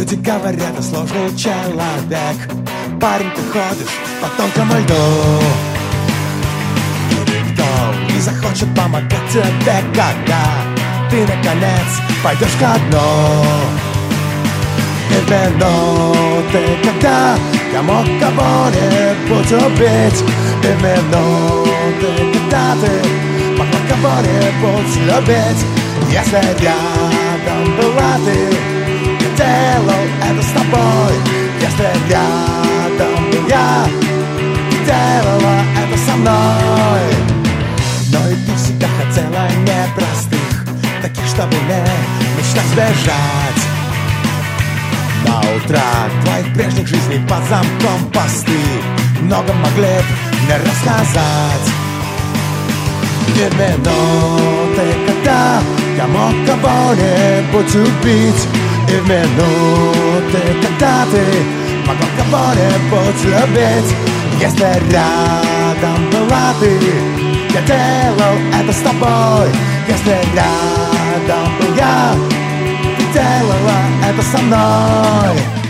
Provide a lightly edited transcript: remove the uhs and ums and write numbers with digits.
Люди говорят, ты сложный человек. Парень, ты ходишь по тонкому льду. И никто не захочет помогать тебе, когда ты, наконец, пойдешь ко дну. И в минуты, когда я мог кого-нибудь убить, и в минуты, когда ты могла кого-нибудь любить, если рядом была ты, я делал это с тобой. Если рядом был я делала это со мной. Но и ты всегда хотела непростых, таких, чтобы не мечтать сбежать. На утро твоих прежних жизней под замком посты много могли б мне рассказать. И в минуты, когда я мог кого-нибудь убить, и в минуты, когда ты могла кого-нибудь любить, если рядом была ты, я делал это с тобой. Если рядом был я, ты делала это со мной.